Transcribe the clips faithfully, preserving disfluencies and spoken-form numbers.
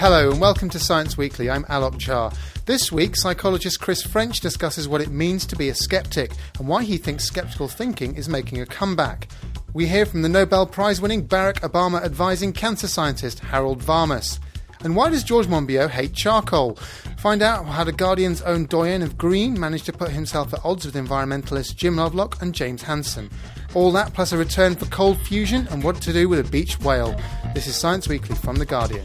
Hello and welcome to Science Weekly. I'm Alok Jha. This week, psychologist Chris French discusses what it means to be a skeptic and why he thinks skeptical thinking is making a comeback. We hear from the Nobel Prize-winning Barack Obama advising cancer scientist Harold Varmus. And why does George Monbiot hate charcoal? Find out how the Guardian's own doyen of green managed to put himself at odds with environmentalists Jim Lovelock and James Hansen. All that plus a return for cold fusion and what to do with a beached whale. This is Science Weekly from The Guardian.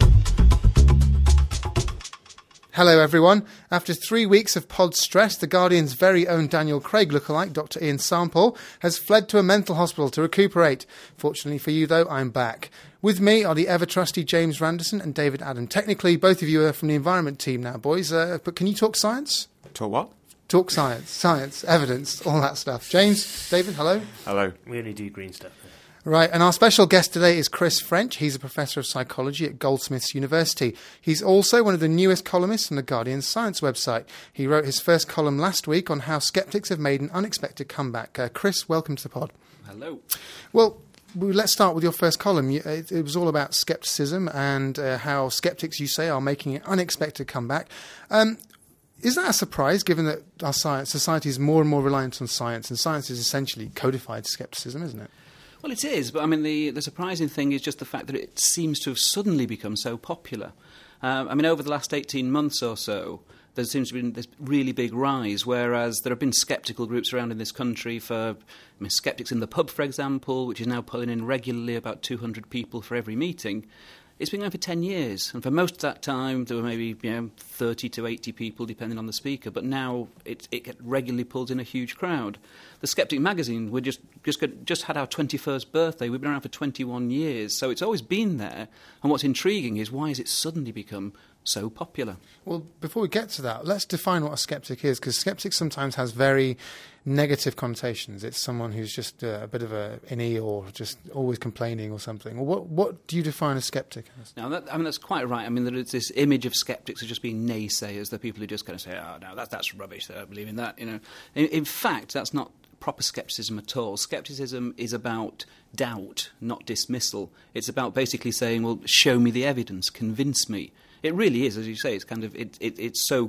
Hello everyone. After three weeks of pod stress, The Guardian's very own Daniel Craig lookalike, Doctor Ian Sample, has fled to a mental hospital to recuperate. Fortunately for you though, I'm back. With me are the ever-trusty James Randerson and David Adam. Technically, both of you are from the environment team now, boys, uh, but can you talk science? Talk what? Talk science, science, evidence, all that stuff. James, David, hello. Hello. We only do green stuff. Right, and our special guest today is Chris French. He's a professor of psychology at Goldsmiths University. He's also one of the newest columnists on the Guardian's science website. He wrote his first column last week on how skeptics have made an unexpected comeback. Uh, Chris, welcome to the pod. Hello. Well, let's start with your first column. It, it was all about skepticism and uh, how skeptics, you say, are making an unexpected comeback. Um, is that a surprise, given that our science, society is more and more reliant on science, and science is essentially codified skepticism, isn't it? Well, it is, but I mean, the, the surprising thing is just the fact that it seems to have suddenly become so popular. Um, I mean, over the last eighteen months or so, there seems to have been this really big rise, whereas there have been sceptical groups around in this country for, I mean, Skeptics in the Pub, for example, which is now pulling in regularly about two hundred people for every meeting. It's been going for ten years, and for most of that time there were maybe you know thirty to eighty people, depending on the speaker, but now it, it regularly pulls in a huge crowd. The Skeptic magazine, we just just got, just had our twenty-first birthday. We've been around for twenty-one years, so it's always been there, and what's intriguing is why has it suddenly become so popular? Well, before we get to that, let's define what a skeptic is, because skeptic sometimes has very negative connotations. It's someone who's just uh, a bit of a innie or just always complaining or something. Well, what what do you define a skeptic as? Now, that, I mean, that's quite right. I mean, there is this image of skeptics as just being naysayers, the people who just kind of say, oh, no, that, that's rubbish, I don't believe in that. You know, in, in fact, that's not proper skepticism at all. Skepticism is about doubt, not dismissal. It's about basically saying, well, show me the evidence, convince me. It really is, as you say, it's kind of it, it, it's so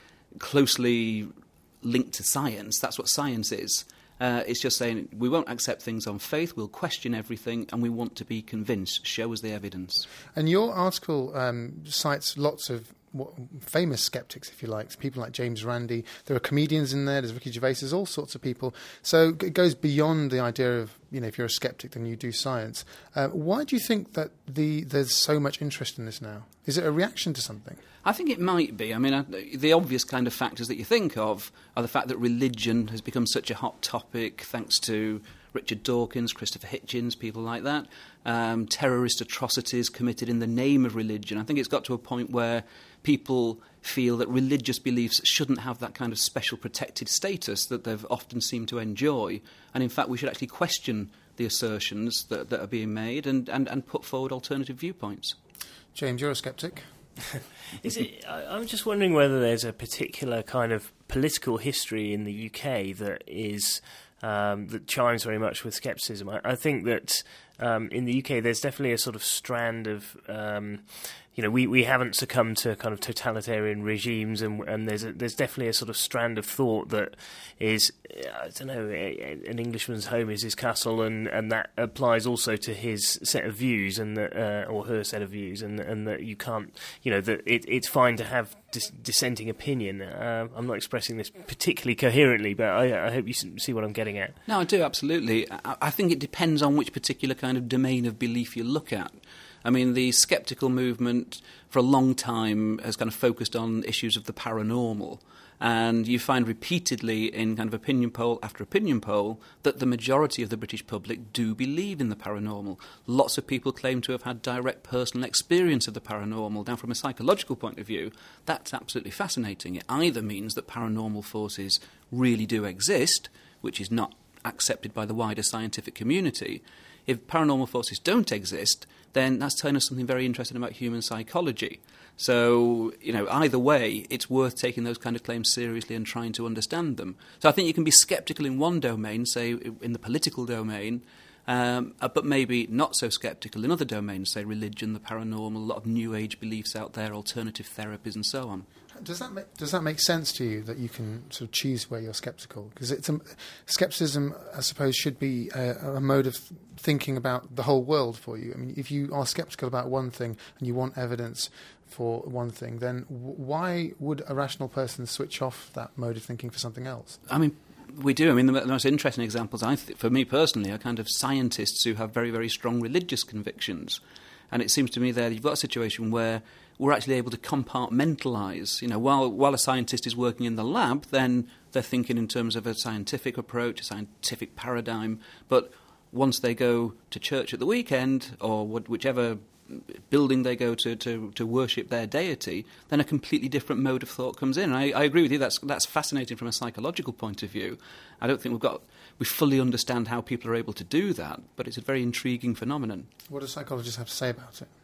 closely linked to science. That's what science is. Uh, it's just saying we won't accept things on faith, we'll question everything, and we want to be convinced. Show us the evidence. And your article um, cites lots of what, famous skeptics, if you like, people like James Randi. There are comedians in there, there's Ricky Gervais, there's all sorts of people. So it goes beyond the idea of, you know, if you're a skeptic, then you do science. Uh, why do you think that the there's so much interest in this now? Is it a reaction to something? I think it might be. I mean, I, the obvious kind of factors that you think of are the fact that religion has become such a hot topic, thanks to Richard Dawkins, Christopher Hitchens, people like that. Um, terrorist atrocities committed in the name of religion. I think it's got to a point where people feel that religious beliefs shouldn't have that kind of special protected status that they've often seemed to enjoy. And in fact, we should actually question the assertions that, that are being made and, and, and put forward alternative viewpoints. James, you're a skeptic. Is it? I'm just wondering whether there's a particular kind of political history in the U K that is um, that chimes very much with scepticism. I, I think that um, in the U K there's definitely a sort of strand of um, you know, we, we haven't succumbed to kind of totalitarian regimes, and and there's a, there's definitely a sort of strand of thought that is, I don't know, an Englishman's home is his castle, and, and that applies also to his set of views and that, uh, or her set of views, and and that you can't, you know, that it, it's fine to have dis- dissenting opinion. Uh, I'm not expressing this particularly coherently, but I, I hope you see what I'm getting at. No, I do, absolutely. I, I think it depends on which particular kind of domain of belief you look at. I mean, the sceptical movement for a long time has kind of focused on issues of the paranormal. And you find repeatedly in kind of opinion poll after opinion poll that the majority of the British public do believe in the paranormal. Lots of people claim to have had direct personal experience of the paranormal. Now, from a psychological point of view, that's absolutely fascinating. It either means that paranormal forces really do exist, which is not accepted by the wider scientific community. If paranormal forces don't exist, then that's telling us something very interesting about human psychology. So, you know, either way, it's worth taking those kind of claims seriously and trying to understand them. So I think you can be sceptical in one domain, say in the political domain, um, uh, but maybe not so sceptical in other domains, say religion, the paranormal, a lot of New Age beliefs out there, alternative therapies and so on. Does that make, does that make sense to you, that you can sort of choose where you're sceptical? Because it's a, scepticism, I suppose, should be a, a mode of thinking about the whole world for you. I mean, if you are sceptical about one thing and you want evidence for one thing, then w- why would a rational person switch off that mode of thinking for something else? I mean, we do. I mean, the most interesting examples, I th- for me personally, are kind of scientists who have very, very strong religious convictions. And it seems to me there you've got a situation where we're actually able to compartmentalise. You know, while while a scientist is working in the lab, then they're thinking in terms of a scientific approach, a scientific paradigm. But once they go to church at the weekend, or whichever building they go to, to, to worship their deity, then a completely different mode of thought comes in. I, I agree with you, that's that's fascinating from a psychological point of view. I don't think we've got we fully understand how people are able to do that, but it's a very intriguing phenomenon. What do psychologists have to say about it?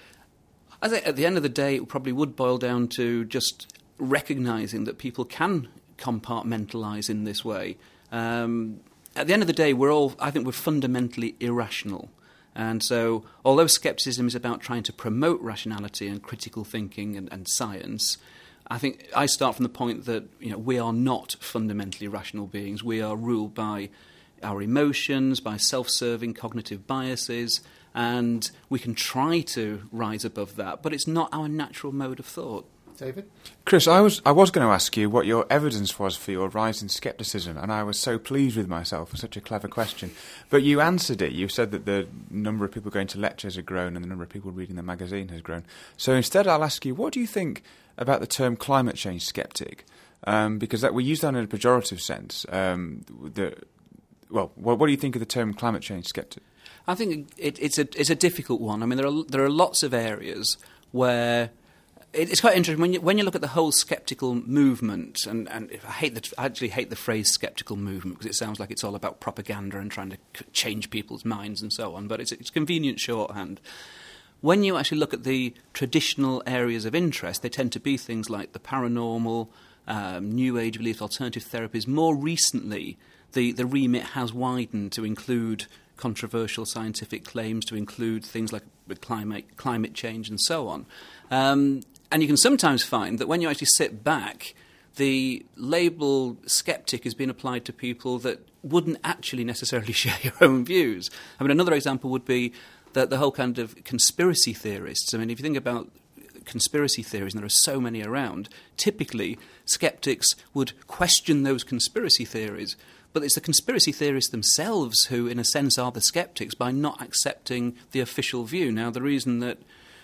I think at the end of the day, it probably would boil down to just recognising that people can compartmentalise in this way. Um, at the end of the day, we're all, I think we're fundamentally irrational. And so, although scepticism is about trying to promote rationality and critical thinking and, and science, I think I start from the point that, you know, we are not fundamentally rational beings. We are ruled by our emotions, by self-serving cognitive biases, and we can try to rise above that, but it's not our natural mode of thought. David? Chris, I was I was going to ask you what your evidence was for your rise in scepticism, and I was so pleased with myself for such a clever question. But you answered it. You said that the number of people going to lectures had grown and the number of people reading the magazine has grown. So instead I'll ask you, what do you think about the term climate change skeptic? Um, because that we use that in a pejorative sense. Um, the, well, what, what do you think of the term climate change skeptic? I think it, it's a it's a difficult one. I mean, there are there are lots of areas where it's quite interesting when you when you look at the whole sceptical movement, and, and I hate the I actually hate the phrase sceptical movement because it sounds like it's all about propaganda and trying to c- change people's minds and so on. But it's it's convenient shorthand. When you actually look at the traditional areas of interest, they tend to be things like the paranormal, um, New Age beliefs, alternative therapies. More recently, the the remit has widened to include controversial scientific claims, to include things like climate climate change and so on. Um, and you can sometimes find that when you actually sit back, the label skeptic has been applied to people that wouldn't actually necessarily share your own views. I mean, another example would be that the whole kind of conspiracy theorists. I mean, if you think about conspiracy theories, and there are so many around, typically skeptics would question those conspiracy theories. But it's the conspiracy theorists themselves who, in a sense, are the skeptics by not accepting the official view. Now, the reason that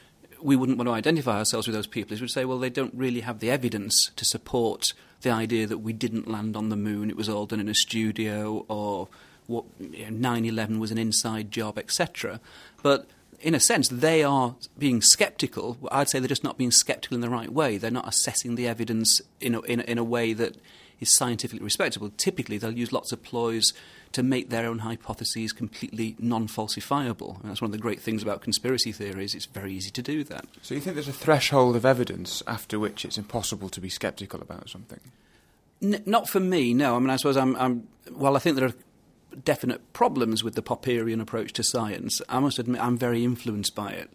we wouldn't want to identify ourselves with those people is we'd say, well, they don't really have the evidence to support the idea that we didn't land on the moon, it was all done in a studio, or what, you know, nine eleven was an inside job, et cetera. But in a sense, they are being sceptical. I'd say they're just not being sceptical in the right way. They're not assessing the evidence in a, in a, in a way that is scientifically respectable. Typically, they'll use lots of ploys to make their own hypotheses completely non-falsifiable. And that's one of the great things about conspiracy theories. It's very easy to do that. So you think there's a threshold of evidence after which it's impossible to be sceptical about something? N- not for me, no. I mean, I suppose I'm, I'm... Well, I think there are definite problems with the Popperian approach to science. I must admit I'm very influenced by it.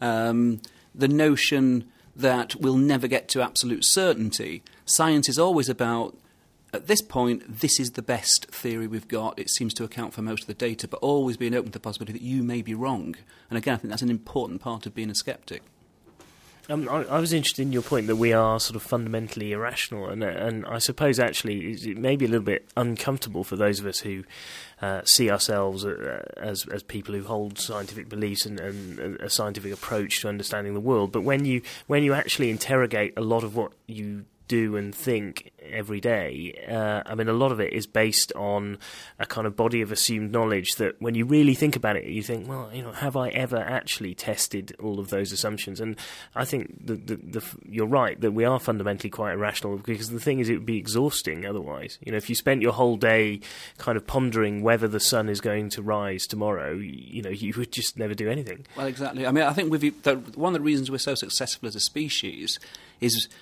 Um, the notion that we'll never get to absolute certainty. Science is always about, at this point, this is the best theory we've got. It seems to account for most of the data, but always being open to the possibility that you may be wrong. And again, I think that's an important part of being a sceptic. Um, I, I was interested in your point that we are sort of fundamentally irrational, and and I suppose actually it may be a little bit uncomfortable for those of us who uh, see ourselves uh, as as people who hold scientific beliefs and, and a scientific approach to understanding the world. But when you when you actually interrogate a lot of what you do and think every day, uh, I mean, a lot of it is based on a kind of body of assumed knowledge that when you really think about it, you think, well, you know, have I ever actually tested all of those assumptions? And I think the, the, the, you're right that we are fundamentally quite irrational, because the thing is, it would be exhausting otherwise. You know, if you spent your whole day kind of pondering whether the sun is going to rise tomorrow, you know, you would just never do anything. Well, exactly. I mean, I think we've, the, one of the reasons we're so successful as a species is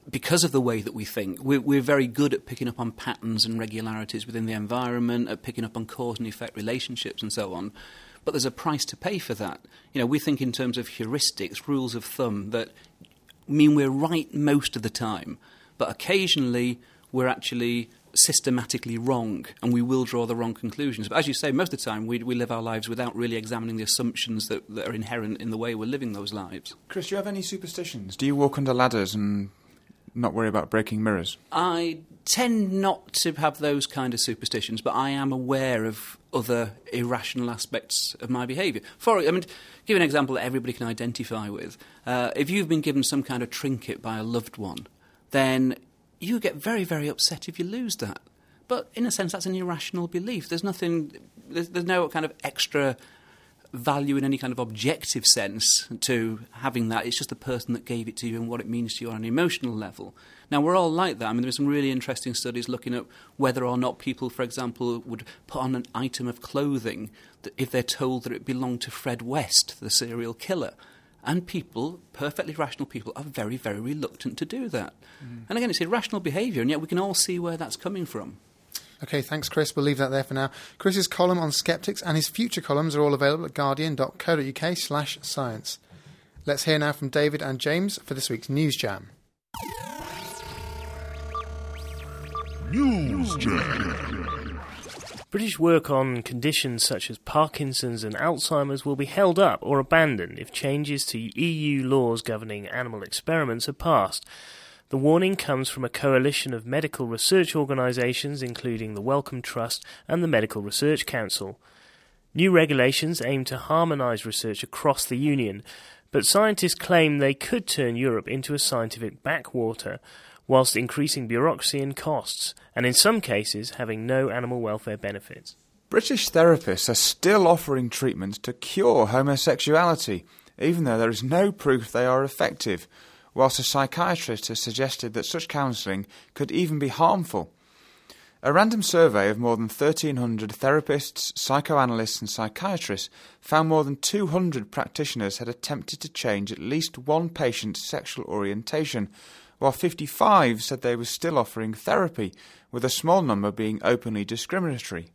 because of the way that we think, we're, we're very good at picking up on patterns and regularities within the environment, at picking up on cause and effect relationships and so on. But there's a price to pay for that. You know, we think in terms of heuristics, rules of thumb, that mean we're right most of the time, but occasionally we're actually systematically wrong, and we will draw the wrong conclusions. But as you say, most of the time we, we live our lives without really examining the assumptions that, that are inherent in the way we're living those lives. Chris, do you have any superstitions? Do you walk under ladders and not worry about breaking mirrors? I tend not to have those kind of superstitions, but I am aware of other irrational aspects of my behaviour. For I mean, to give an example that everybody can identify with. Uh, if you've been given some kind of trinket by a loved one, then you get very, very upset if you lose that. But in a sense, that's an irrational belief. There's nothing, there's, there's no kind of extra value in any kind of objective sense to having that. It's just the person that gave it to you and what it means to you on an emotional level. Now, we're all like that. I mean, there are some really interesting studies looking at whether or not people, for example, would put on an item of clothing that if they're told that it belonged to Fred West, the serial killer. And people, perfectly rational people, are very, very reluctant to do that. Mm. And again, it's irrational behaviour, and yet we can all see where that's coming from. OK, thanks, Chris. We'll leave that there for now. Chris's column on skeptics and his future columns are all available at guardian.co.uk slash science. Let's hear now from David and James for this week's News Jam. News Jam. British work on conditions such as Parkinson's and Alzheimer's will be held up or abandoned if changes to E U laws governing animal experiments are passed. The warning comes from a coalition of medical research organisations, including the Wellcome Trust and the Medical Research Council. New regulations aim to harmonise research across the Union, but scientists claim they could turn Europe into a scientific backwater, whilst increasing bureaucracy and costs, and in some cases having no animal welfare benefits. British therapists are still offering treatments to cure homosexuality, even though there is no proof they are effective, whilst a psychiatrist has suggested that such counselling could even be harmful. A random survey of more than thirteen hundred therapists, psychoanalysts and psychiatrists found more than two hundred practitioners had attempted to change at least one patient's sexual orientation, while fifty-five said they were still offering therapy, with a small number being openly discriminatory.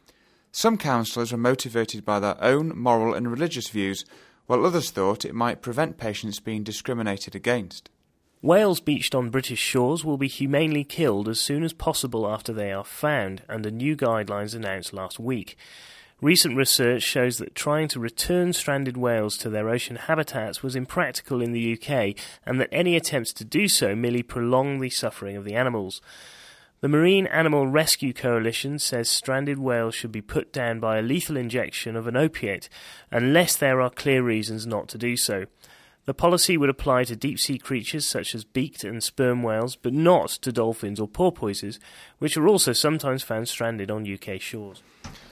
Some counsellors were motivated by their own moral and religious views, while others thought it might prevent patients being discriminated against. Whales beached on British shores will be humanely killed as soon as possible after they are found, under new guidelines announced last week. Recent research shows that trying to return stranded whales to their ocean habitats was impractical in the U K, and that any attempts to do so merely prolong the suffering of the animals. The Marine Animal Rescue Coalition says stranded whales should be put down by a lethal injection of an opiate, unless there are clear reasons not to do so. The policy would apply to deep-sea creatures such as beaked and sperm whales, but not to dolphins or porpoises, which are also sometimes found stranded on U K shores.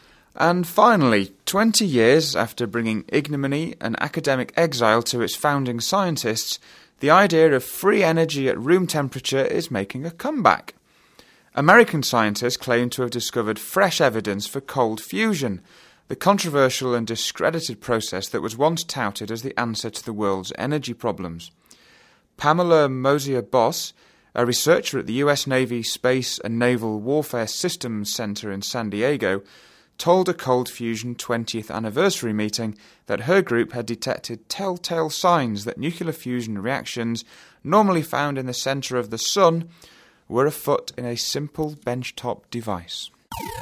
And finally, twenty years after bringing ignominy and academic exile to its founding scientists, the idea of free energy at room temperature is making a comeback. American scientists claim to have discovered fresh evidence for cold fusion, the controversial and discredited process that was once touted as the answer to the world's energy problems. Pamela Mosier-Boss, a researcher at the U S Navy Space and Naval Warfare Systems Center in San Diego, told a Cold Fusion twentieth anniversary meeting that her group had detected telltale signs that nuclear fusion reactions, normally found in the centre of the Sun, were afoot in a simple benchtop device.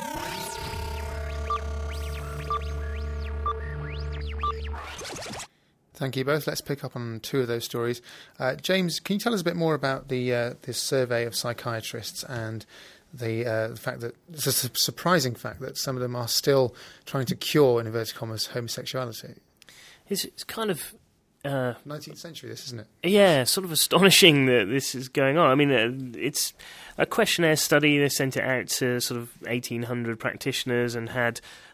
Thank you both. Let's pick up on two of those stories. Uh, James, can you tell us a bit more about the uh, this survey of psychiatrists and the, uh, the fact that it's a su- surprising fact that some of them are still trying to cure, in inverted commas, homosexuality? It's, it's kind of Uh, nineteenth century, this, isn't it? Yeah, sort of astonishing that this is going on. I mean, uh, it's a questionnaire study. They sent it out to sort of eighteen hundred practitioners and had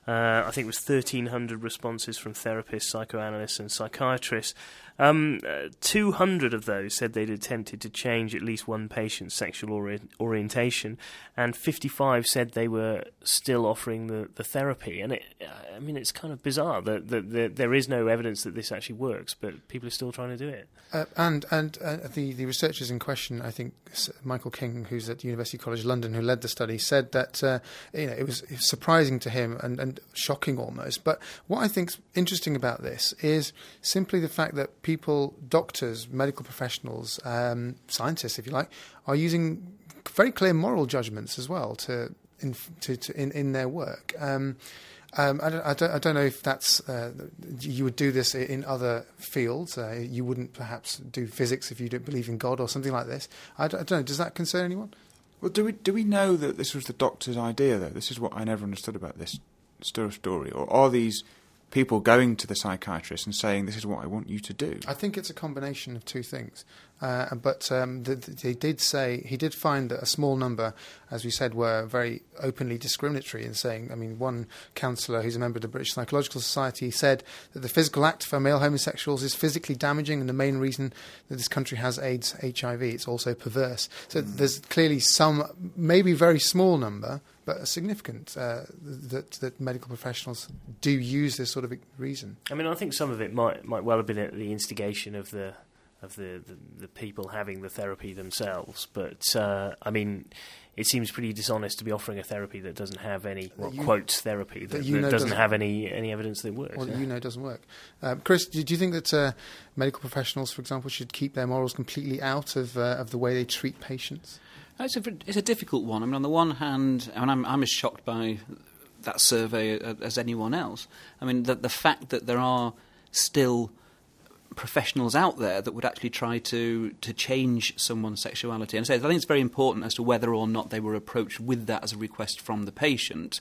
Uh, I think it was thirteen hundred responses from therapists, psychoanalysts and psychiatrists. Um, uh, two hundred of those said they'd attempted to change at least one patient's sexual ori- orientation, and fifty-five said they were still offering the, the therapy. And it, I mean, it's kind of bizarre that, that, that there is no evidence that this actually works, but people are still trying to do it. Uh, and and uh, the, the researchers in question, I think Michael King, who's at University College London, who led the study, said that uh, you know it was, it was surprising to him and, and shocking almost. But what I think's interesting about this is simply the fact that people, doctors, medical professionals, um, scientists, if you like, are using very clear moral judgments as well to in to, to in, in their work. Um, Um, I, don't, I, don't, I don't know if that's uh, you would do this in other fields. Uh, you wouldn't perhaps do physics if you don't believe in God or something like this. I don't, I don't know. Does that concern anyone? Well, do we do we know that this was the doctor's idea, though? This is what I never understood about this story. Or are these people going to the psychiatrist and saying, this is what I want you to do? I think it's a combination of two things. Uh, but um, the, the, they did say, he did find that a small number, as we said, were very openly discriminatory in saying, I mean, one counsellor who's a member of the British Psychological Society said that the physical act for male homosexuals is physically damaging and the main reason that this country has AIDS, H I V. It's also perverse. So mm. there's clearly some, maybe very small number, but a significant, uh, that, that medical professionals do use this sort of reason. I mean, I think some of it might might well have been at the instigation of the of the, the, the people having the therapy themselves. But, uh, I mean, it seems pretty dishonest to be offering a therapy that doesn't have any, well, you, quote, therapy, that, that, that doesn't, doesn't have any, any evidence that it works. Or that you know doesn't work. Um, Chris, do, do you think that uh, medical professionals, for example, should keep their morals completely out of uh, of the way they treat patients? It's a, it's a difficult one. I mean, on the one hand, I mean, I'm, I'm as shocked by that survey as anyone else. I mean, the, the fact that there are still professionals out there that would actually try to, to change someone's sexuality. And so I think it's very important as to whether or not they were approached with that as a request from the patient.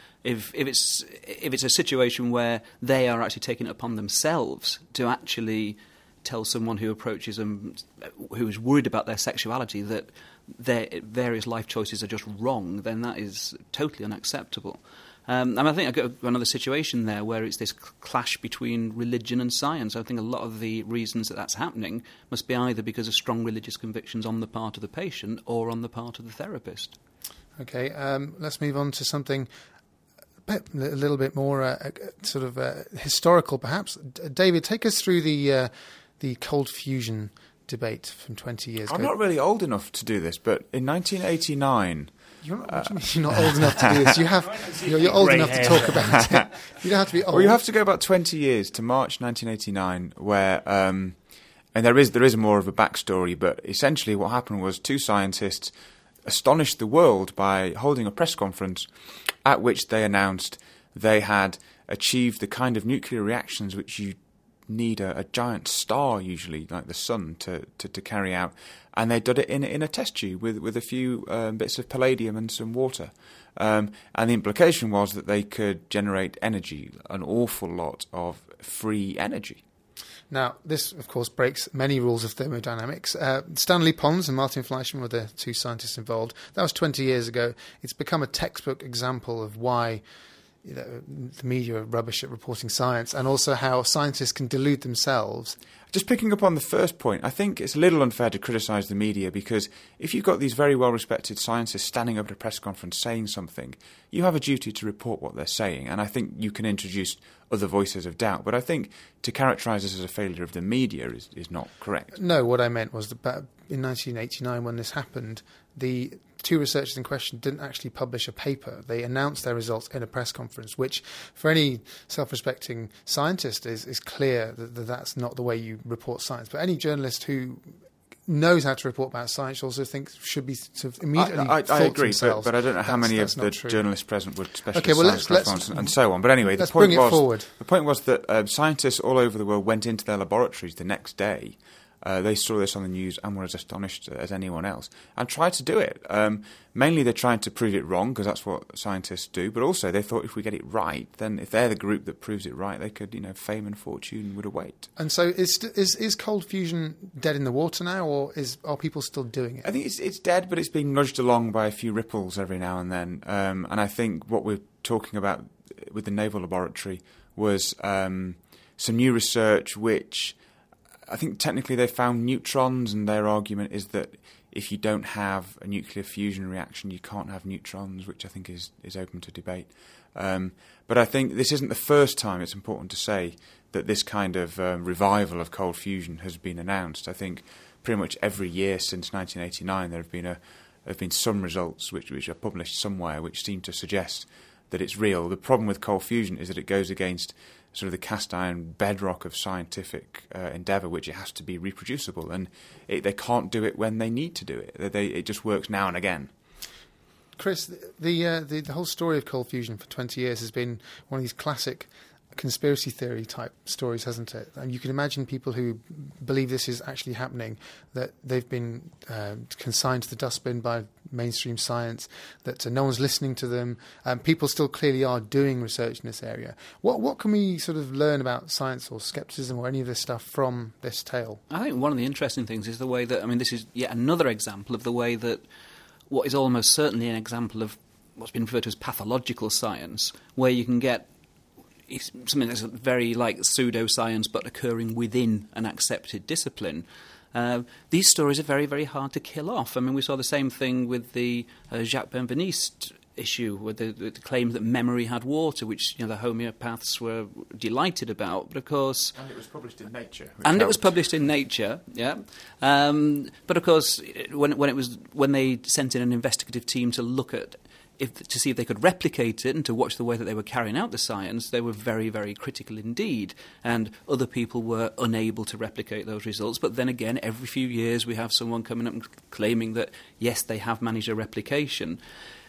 If if it's if it's a situation where they are actually taking it upon themselves to actually tell someone who approaches them, who is worried about their sexuality, that their various life choices are just wrong, then that is totally unacceptable. Um, and I think I've got another situation there where it's this clash between religion and science. I think a lot of the reasons that that's happening must be either because of strong religious convictions on the part of the patient or on the part of the therapist. Okay, um, let's move on to something a little bit more uh, sort of uh, historical, perhaps. D- David, take us through the uh, the cold fusion debate from twenty years I'm ago. I'm not really old enough to do this, but in nineteen eighty-nine... You're not, what do you mean you're not old enough to do this? You have, you're, you're old enough to talk about it. You don't have to be old. Well, you have to go about twenty years to March nineteen eighty-nine, where, um, and there is there is more of a backstory, but essentially what happened was two scientists astonished the world by holding a press conference at which they announced they had achieved the kind of nuclear reactions which you need a, a giant star, usually like the sun, to, to, to carry out. And they did it in in a test tube with with a few um, bits of palladium and some water. Um, and the implication was that they could generate energy, an awful lot of free energy. Now, this, of course, breaks many rules of thermodynamics. Uh, Stanley Pons and Martin Fleischmann were the two scientists involved. That was twenty years ago. It's become a textbook example of why, you know, the media are rubbish at reporting science, and also how scientists can delude themselves. Just picking up on the first point, I think it's a little unfair to criticise the media, because if you've got these very well-respected scientists standing up at a press conference saying something, you have a duty to report what they're saying, and I think you can introduce other voices of doubt. But I think to characterise this as a failure of the media is, is not correct. No, what I meant was that in nineteen eighty-nine, when this happened, the two researchers in question didn't actually publish a paper. They announced their results in a press conference, which for any self-respecting scientist is, is clear that, that that's not the way you report science. But any journalist who knows how to report about science also thinks should be sort of immediately I, I, I agree, but, but I don't know how many of the true. journalists present would specialist okay, well, science let's, let's, and, and so on. But anyway, let's the point bring it was forward. the point was that uh, scientists all over the world went into their laboratories the next day. Uh, they saw this on the news and were as astonished as anyone else and tried to do it. Um, mainly they're trying to prove it wrong, because that's what scientists do, but also they thought if we get it right, then if they're the group that proves it right, they could, you know, fame and fortune would await. And so is is is cold fusion dead in the water now, or is are people still doing it? I think it's it's dead, but it's being nudged along by a few ripples every now and then. Um, and I think what we're talking about with the Naval Laboratory was um, some new research which I think technically they found neutrons, and their argument is that if you don't have a nuclear fusion reaction, you can't have neutrons, which I think is, is open to debate. Um, but I think this isn't the first time, it's important to say, that this kind of um, revival of cold fusion has been announced. I think pretty much every year since nineteen eighty-nine there have been a there have been some results which, which are published somewhere which seem to suggest that it's real. The problem with cold fusion is that it goes against sort of the cast iron bedrock of scientific uh, endeavour, which it has to be reproducible, and it, they can't do it when they need to do it. They, they, it just works now and again. Chris, the, uh, the the whole story of cold fusion for twenty years has been one of these classic conspiracy theory type stories, hasn't it? And you can imagine people who believe this is actually happening, that they've been uh, consigned to the dustbin by mainstream science, that uh, no one's listening to them. Um, people still clearly are doing research in this area. What what can we sort of learn about science or skepticism or any of this stuff from this tale? I think one of the interesting things is the way that, I mean, this is yet another example of the way that what is almost certainly an example of what's been referred to as pathological science, where you can get it's something that's very like pseudoscience but occurring within an accepted discipline. Uh, these stories are very, very hard to kill off. I mean, we saw the same thing with the uh, Jacques Benveniste issue, with the, the claim that memory had water, which, you know, the homeopaths were delighted about. But of course, and it was published in Nature. And helped. it was published in Nature, yeah. Um, but of course, when when it was when they sent in an investigative team to look at If, to see if they could replicate it and to watch the way that they were carrying out the science, they were very, very critical indeed. And other people were unable to replicate those results. But then again, every few years we have someone coming up and claiming that, yes, they have managed a replication.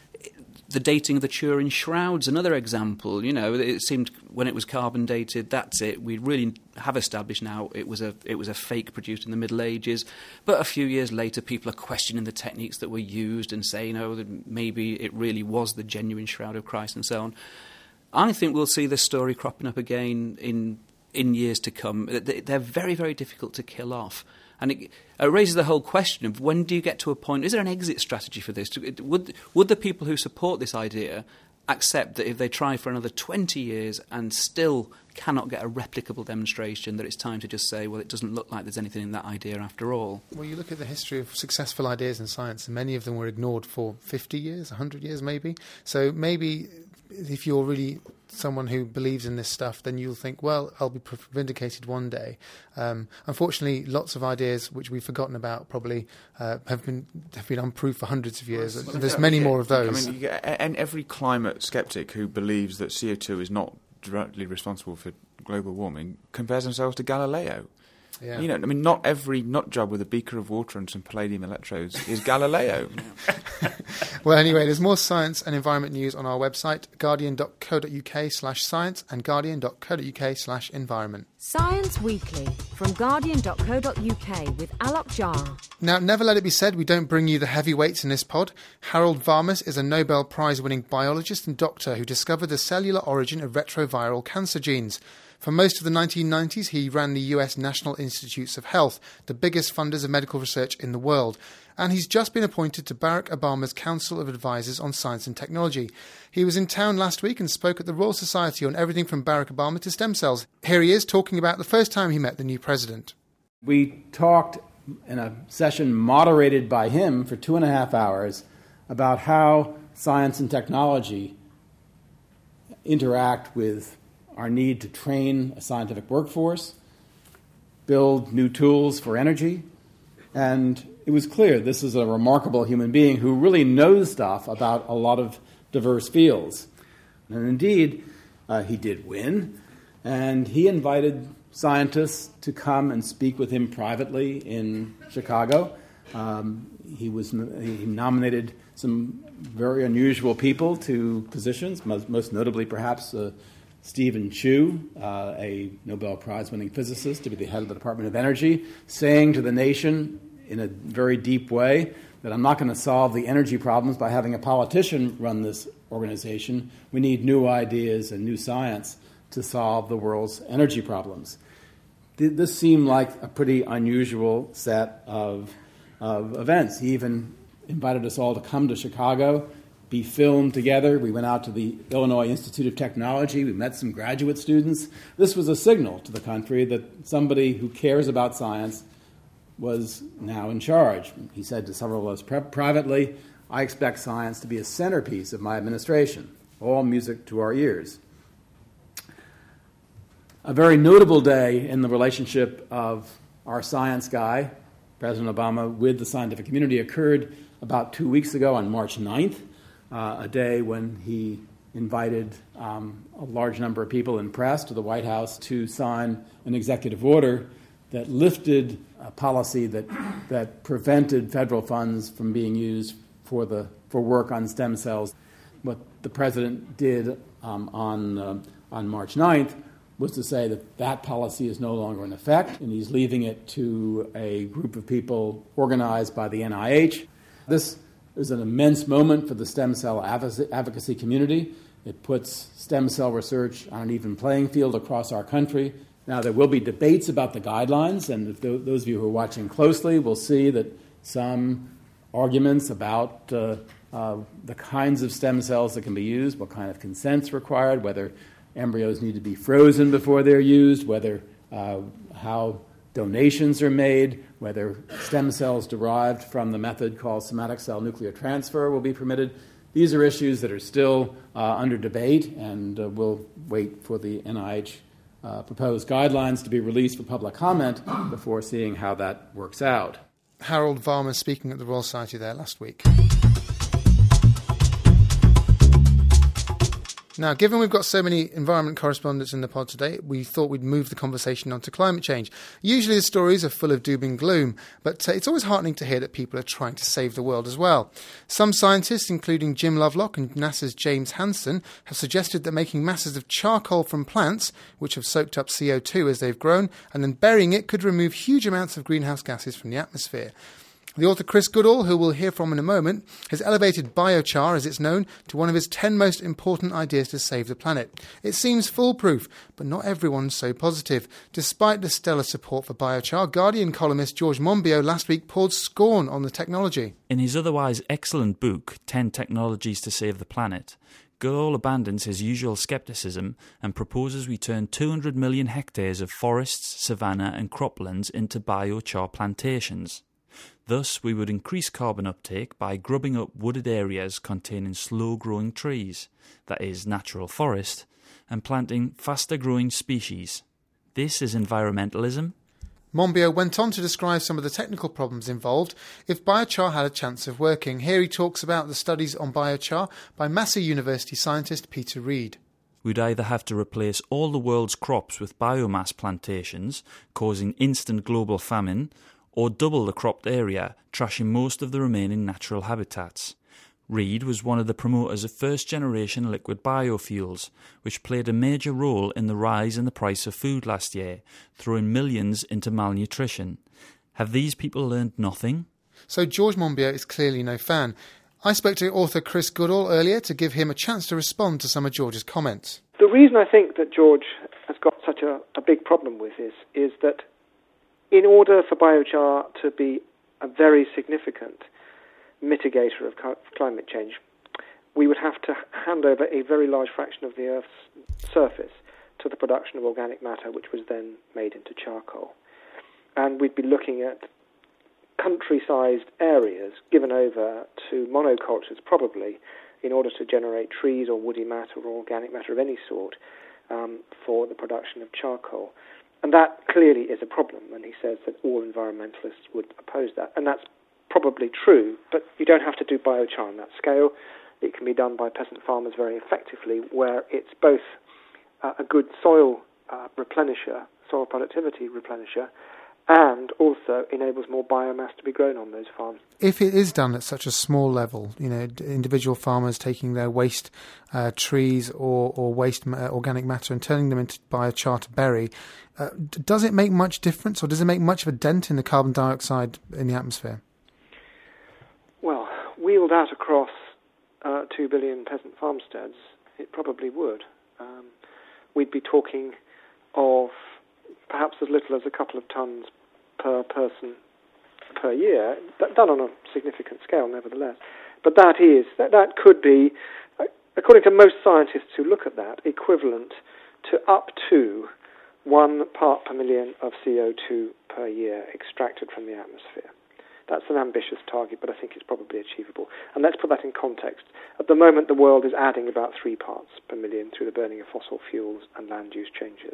The dating of the Turin shrouds, another example. You know, it seemed when it was carbon dated, that's it. We really have established now it was a it was a fake produced in the Middle Ages. But a few years later, people are questioning the techniques that were used and saying, oh, that maybe it really was the genuine Shroud of Christ and so on. I think we'll see this story cropping up again in in years to come. They're very, very difficult to kill off. And it, it raises the whole question of when do you get to a point, is there an exit strategy for this? Would, would the people who support this idea accept that if they try for another twenty years and still cannot get a replicable demonstration, that it's time to just say, well, it doesn't look like there's anything in that idea after all? Well, you look at the history of successful ideas in science, and many of them were ignored for fifty years, one hundred years maybe. So maybe if you're really someone who believes in this stuff, then you'll think, well, I'll be vindicated one day. Um, unfortunately, lots of ideas which we've forgotten about probably uh, have been have been unproved for hundreds of years. Well, There's many yeah, more of those. I mean, you get, and every climate skeptic who believes that C O two is not directly responsible for global warming compares themselves to Galileo. Yeah. You know, I mean, not every nut job with a beaker of water and some palladium electrodes is Galileo. Well, anyway, there's more science and environment news on our website, guardian.co.uk slash science and guardian.co.uk slash environment. Science Weekly from guardian.co.uk with Alok Jha. Now, never let it be said we don't bring you the heavyweights in this pod. Harold Varmus is a Nobel Prize-winning biologist and doctor who discovered the cellular origin of retroviral cancer genes. For most of the nineteen nineties, he ran the U S National Institutes of Health, the biggest funders of medical research in the world. And he's just been appointed to Barack Obama's Council of Advisors on Science and Technology. He was in town last week and spoke at the Royal Society on everything from Barack Obama to stem cells. Here he is talking about the first time he met the new president. We talked in a session moderated by him for two and a half hours about how science and technology interact with our need to train a scientific workforce, build new tools for energy, and it was clear this is a remarkable human being who really knows stuff about a lot of diverse fields. And indeed, uh, he did win, and he invited scientists to come and speak with him privately in Chicago. Um, he was he nominated some very unusual people to positions, most, most notably perhaps uh, Stephen Chu, uh, a Nobel Prize-winning physicist, to be the head of the Department of Energy, saying to the nation in a very deep way that I'm not going to solve the energy problems by having a politician run this organization. We need new ideas and new science to solve the world's energy problems. This seemed like a pretty unusual set of, of events. He even invited us all to come to Chicago be filmed together. We went out to the Illinois Institute of Technology. We met some graduate students. This was a signal to the country that somebody who cares about science was now in charge. He said to several of us pri- privately, I expect science to be a centerpiece of my administration, all music to our ears. A very notable day in the relationship of our science guy, President Obama, with the scientific community occurred about two weeks ago on March ninth, uh, a day when he invited um, a large number of people and press to the White House to sign an executive order that lifted a policy that that prevented federal funds from being used for the for work on stem cells. What the president did um, on uh, on March ninth was to say that that policy is no longer in effect, and he's leaving it to a group of people organized by the N I H. This is an immense moment for the stem cell advocacy community. It puts stem cell research on an even playing field across our country. Now, there will be debates about the guidelines, and if th- those of you who are watching closely will see that some arguments about uh, uh, the kinds of stem cells that can be used, what kind of consent's required, whether embryos need to be frozen before they're used, whether uh, how donations are made, whether stem cells derived from the method called somatic cell nuclear transfer will be permitted. These are issues that are still uh, under debate, and uh, we'll wait for the N I H uh, proposed guidelines to be released for public comment before seeing how that works out. Harold Varmer speaking at the Royal Society there last week. Now, given we've got so many environment correspondents in the pod today, we thought we'd move the conversation on to climate change. Usually the stories are full of doom and gloom, but uh, it's always heartening to hear that people are trying to save the world as well. Some scientists, including Jim Lovelock and NASA's James Hansen, have suggested that making masses of charcoal from plants, which have soaked up C O two as they've grown, and then burying it could remove huge amounts of greenhouse gases from the atmosphere. The author Chris Goodall, who we'll hear from in a moment, has elevated biochar, as it's known, to one of his ten most important ideas to save the planet. It seems foolproof, but not everyone's so positive. Despite the stellar support for biochar, Guardian columnist George Monbiot last week poured scorn on the technology. In his otherwise excellent book, ten Technologies to Save the Planet, Goodall abandons his usual scepticism and proposes we turn two hundred million hectares of forests, savanna and croplands into biochar plantations. Thus, we would increase carbon uptake by grubbing up wooded areas containing slow-growing trees, that is, natural forest, and planting faster-growing species. This is environmentalism. Monbiot went on to describe some of the technical problems involved if biochar had a chance of working. Here he talks about the studies on biochar by Massey University scientist Peter Reed. We'd either have to replace all the world's crops with biomass plantations, causing instant global famine, or double the cropped area, trashing most of the remaining natural habitats. Reed was one of the promoters of first-generation liquid biofuels, which played a major role in the rise in the price of food last year, throwing millions into malnutrition. Have these people learned nothing? So George Monbiot is clearly no fan. I spoke to author Chris Goodall earlier to give him a chance to respond to some of George's comments. The reason I think that George has got such a, a big problem with this is that in order for biochar to be a very significant mitigator of climate change, we would have to hand over a very large fraction of the Earth's surface to the production of organic matter, which was then made into charcoal. And we'd be looking at country-sized areas given over to monocultures, probably, in order to generate trees or woody matter or organic matter of any sort um, for the production of charcoal. And that clearly is a problem, and he says that all environmentalists would oppose that. And that's probably true, but you don't have to do biochar on that scale. It can be done by peasant farmers very effectively, where it's both uh, a good soil uh, replenisher, soil productivity replenisher, and also enables more biomass to be grown on those farms. If it is done at such a small level, you know, individual farmers taking their waste uh, trees or, or waste uh, organic matter and turning them into biochar to bury, uh, does it make much difference, or does it make much of a dent in the carbon dioxide in the atmosphere? Well, wheeled out across uh, two billion peasant farmsteads, it probably would. Um, we'd be talking of perhaps as little as a couple of tonnes per person per year, done on a significant scale nevertheless. But that is, that, that could be, according to most scientists who look at that, equivalent to up to one part per million of C O two per year extracted from the atmosphere. That's an ambitious target, but I think it's probably achievable. And let's put that in context. At the moment, the world is adding about three parts per million through the burning of fossil fuels and land use changes.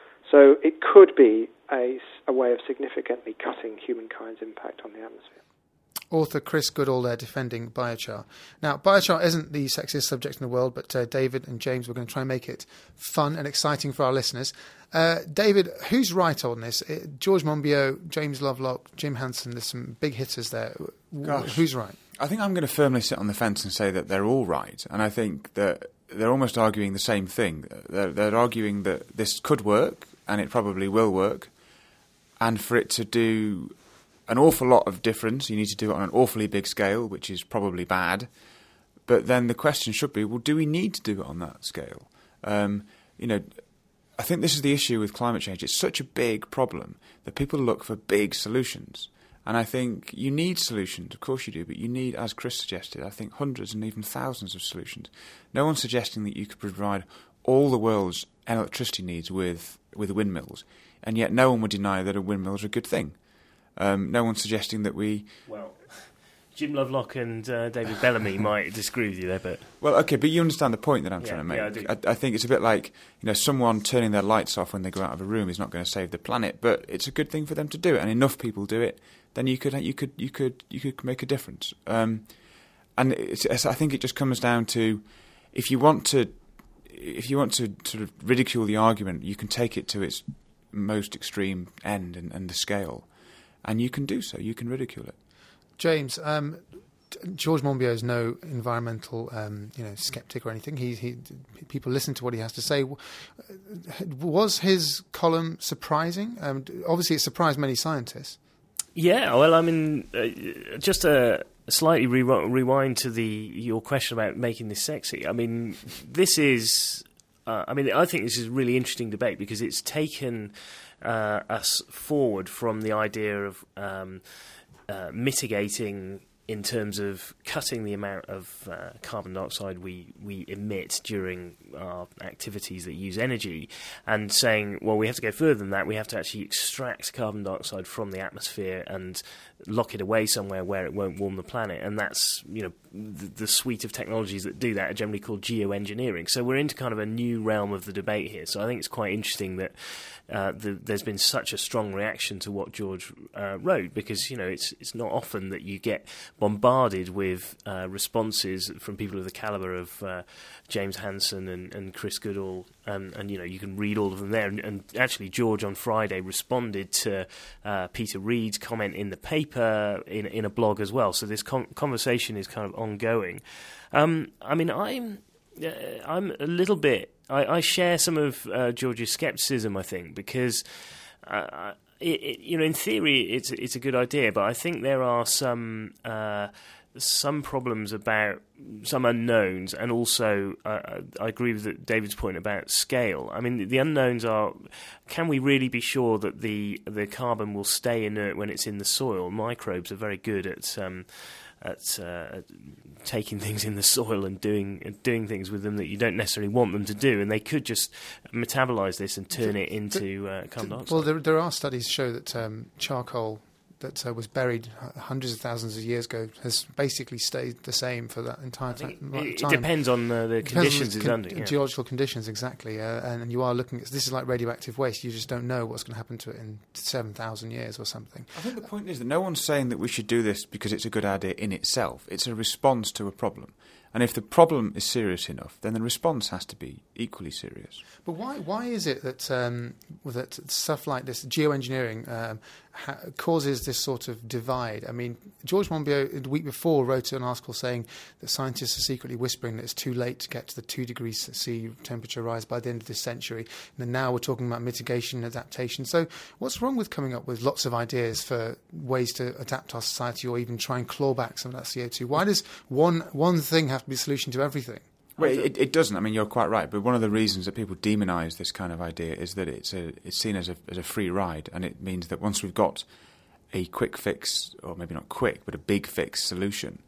So it could be a, a way of significantly cutting humankind's impact on the atmosphere. Author Chris Goodall there defending biochar. Now, biochar isn't the sexiest subject in the world, but uh, David and James were going to try and make it fun and exciting for our listeners. Uh, David, who's right on this? Uh, George Monbiot, James Lovelock, Jim Hansen, there's some big hitters there. Gosh. Who's right? I think I'm going to firmly sit on the fence and say that they're all right. And I think that they're almost arguing the same thing. They're, they're arguing that this could work, and it probably will work. And for it to do an awful lot of difference, you need to do it on an awfully big scale, which is probably bad. But then the question should be, well, do we need to do it on that scale? Um, you know, I think this is the issue with climate change. It's such a big problem that people look for big solutions. And I think you need solutions, of course you do, but you need, as Chris suggested, I think hundreds and even thousands of solutions. No one's suggesting that you could provide all the world's electricity needs with, with windmills, and yet no one would deny that a windmill is a good thing. Um, no one's suggesting that we... Well, Jim Lovelock and uh, David Bellamy might disagree with you there, but... Well, okay, but you understand the point that I'm yeah, trying to make. Yeah, I, do. I, I think it's a bit like, you know, someone turning their lights off when they go out of a room is not going to save the planet, but it's a good thing for them to do it, and enough people do it, then you could you could you could you could make a difference. Um, and it's, it's, I think it just comes down to, if you want to if you want to sort of ridicule the argument, you can take it to its most extreme end and, and the scale. And you can do so. You can ridicule it. James, um, George Monbiot is no environmental, um, you know, skeptic or anything. He, he, people listen to what he has to say. Was his column surprising? Um, obviously, it surprised many scientists. Yeah. Well, I mean, uh, just a slightly re- rewind to the your question about making this sexy. I mean, this is. Uh, I mean, I think this is a really interesting debate because it's taken uh, us forward from the idea of um, uh, mitigating in terms of cutting the amount of uh, carbon dioxide we, we emit during our activities that use energy, and saying, well, we have to go further than that. We have to actually extract carbon dioxide from the atmosphere and lock it away somewhere where it won't warm the planet. And that's, you know, the, the suite of technologies that do that are generally called geoengineering. So we're into kind of a new realm of the debate here. So I think it's quite interesting that uh, the, there's been such a strong reaction to what George uh, wrote, because, you know, it's it's not often that you get bombarded with uh, responses from people of the calibre of uh, James Hansen and, and Chris Goodall, and, and, you know, you can read all of them there. And, and actually, George on Friday responded to uh, Peter Reid's comment in the paper, in, in a blog as well. So this con- conversation is kind of ongoing. Um, I mean, I'm uh, I'm a little bit. I, I share some of uh, George's scepticism, I think, because uh, it, it, you know, in theory, it's it's a good idea, but I think there are some uh, some problems about some unknowns, and also uh, I agree with David's point about scale. I mean, the, the unknowns are: can we really be sure that the the carbon will stay inert when it's in the soil? Microbes are very good at um, at, uh, at taking things in the soil and doing doing things with them that you don't necessarily want them to do, and they could just metabolise this and turn it into uh, carbon dioxide. Well, there, there are studies show that um, charcoal that uh, was buried hundreds of thousands of years ago has basically stayed the same for that entire ta- it, time. It depends on uh, the conditions it's con- under. Yeah. Geological conditions, exactly. Uh, and, and you are looking at, this is like radioactive waste. You just don't know what's going to happen to it in seven thousand years or something. I think the point is that no one's saying that we should do this because it's a good idea in itself. It's a response to a problem. And if the problem is serious enough, then the response has to be equally serious. But why why is it that um, that stuff like this, geoengineering, um, ha- causes this sort of divide? I mean, George Monbiot the week before wrote an article saying that scientists are secretly whispering that it's too late to get to the two degrees C temperature rise by the end of this century. And then now we're talking about mitigation, adaptation. So what's wrong with coming up with lots of ideas for ways to adapt our society, or even try and claw back some of that C O two? Why does one one thing have to be a solution to everything? Well, it, it doesn't. I mean, you're quite right. But one of the reasons that people demonise this kind of idea is that it's a, it's seen as a, as a free ride, and it means that once we've got a quick fix, or maybe not quick, but a big fix solution,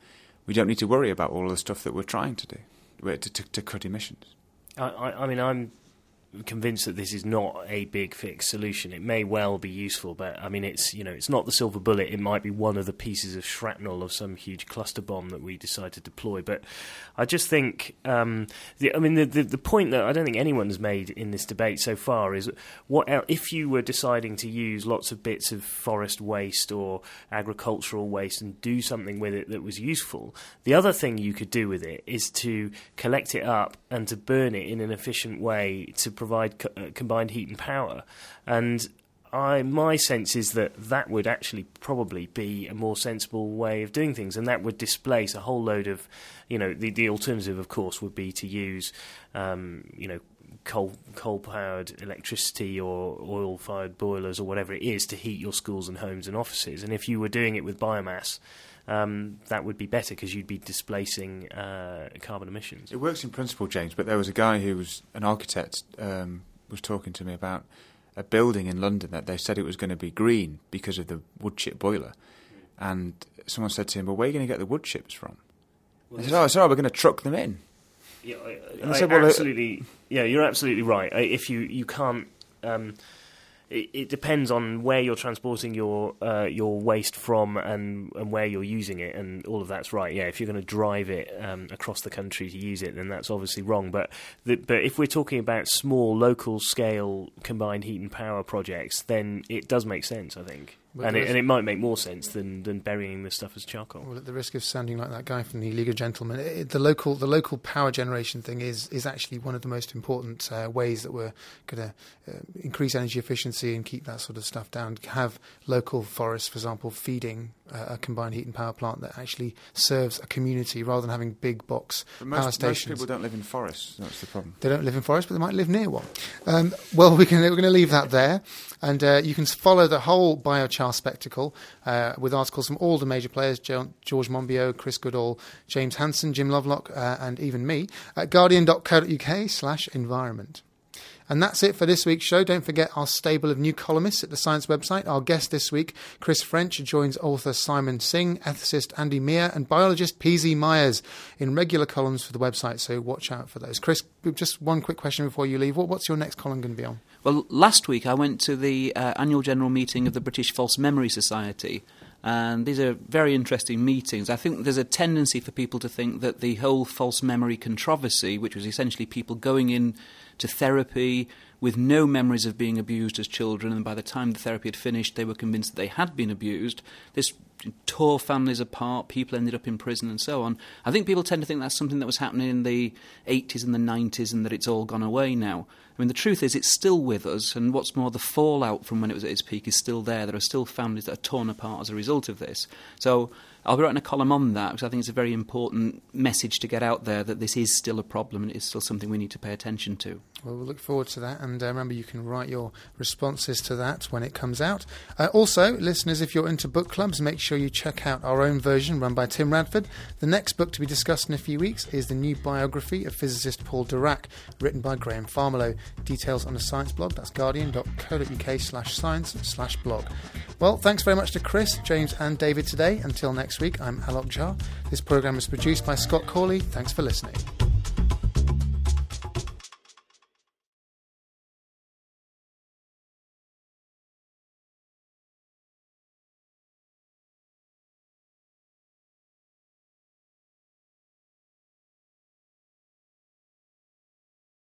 we don't need to worry about all of the stuff that we're trying to do to, to, to cut emissions. I, I, I mean, I'm convinced that this is not a big fixed solution. It may well be useful, but I mean, it's you know, it's not the silver bullet. It might be one of the pieces of shrapnel of some huge cluster bomb that we decide to deploy. But I just think, um, the, I mean, the, the the point that I don't think anyone's made in this debate so far is what if you were deciding to use lots of bits of forest waste or agricultural waste and do something with it that was useful. The other thing you could do with it is to collect it up and to burn it in an efficient way to provide co- uh, combined heat and power. And I, my sense is that that would actually probably be a more sensible way of doing things, and that would displace a whole load of, you know, the, the alternative, of course, would be to use, um, you know, coal coal-powered electricity or oil-fired boilers or whatever it is to heat your schools and homes and offices. And if you were doing it with biomass, Um, that would be better because you'd be displacing uh, carbon emissions. It works in principle, James, but there was a guy who was an architect um, was talking to me about a building in London that they said it was going to be green because of the wood chip boiler. And someone said to him, well, where are you going to get the wood chips from? Well, they said, oh, sorry, we're going to truck them in. Yeah, I, and I I said, well, absolutely, yeah, you're absolutely right. If you, you can't... Um, It, it depends on where you're transporting your uh, your waste from and, and where you're using it, and all of that's right. Yeah, if you're going to drive it um, across the country to use it, then that's obviously wrong. But the, but if we're talking about small, local scale combined heat and power projects, then it does make sense, I think. But and it, and it might make more sense than, than burying this stuff as charcoal. Well, at the risk of sounding like that guy from the League of Gentlemen, it, the local the local power generation thing is is actually one of the most important uh, ways that we're going to uh, increase energy efficiency and keep that sort of stuff down. Have local forests, for example, feeding uh, a combined heat and power plant that actually serves a community rather than having big box But most, power stations. most people don't live in forests. That's the problem. They don't live in forests, but they might live near one. Um, well, we can, we're going to leave that there. And uh, you can follow the whole biochar spectacle uh, with articles from all the major players, jo- George Monbiot, Chris Goodall, James Hansen, Jim Lovelock, uh, and even me, at guardian.co.uk slash environment. And that's it for this week's show. Don't forget our stable of new columnists at the Science website. Our guest this week, Chris French, joins author Simon Singh, ethicist Andy Meir, and biologist P Z Myers in regular columns for the website, so watch out for those. Chris, just one quick question before you leave. What, what's your next column going to be on? Well, last week I went to the uh, annual general meeting of the British False Memory Society, and these are very interesting meetings. I think there's a tendency for people to think that the whole false memory controversy, which was essentially people going in to therapy with no memories of being abused as children, and by the time the therapy had finished they were convinced that they had been abused, this tore families apart, people ended up in prison and so on. I think people tend to think that's something that was happening in the eighties and the nineties and that it's all gone away now. I mean, the truth is it's still with us, and what's more, the fallout from when it was at its peak is still there. There are still families that are torn apart as a result of this. So I'll be writing a column on that because I think it's a very important message to get out there that this is still a problem and it is still something we need to pay attention to. Well, we'll look forward to that, and uh, remember you can write your responses to that when it comes out. Uh, also, listeners, if you're into book clubs, make sure you check out our own version run by Tim Radford. The next book to be discussed in a few weeks is the new biography of physicist Paul Dirac, written by Graham Farmelow. Details on the Science blog, that's guardian.co.uk slash science slash blog. Well, thanks very much to Chris, James and David today. Until next week, I'm Alok Jha. This programme is produced by Scott Corley. Thanks for listening.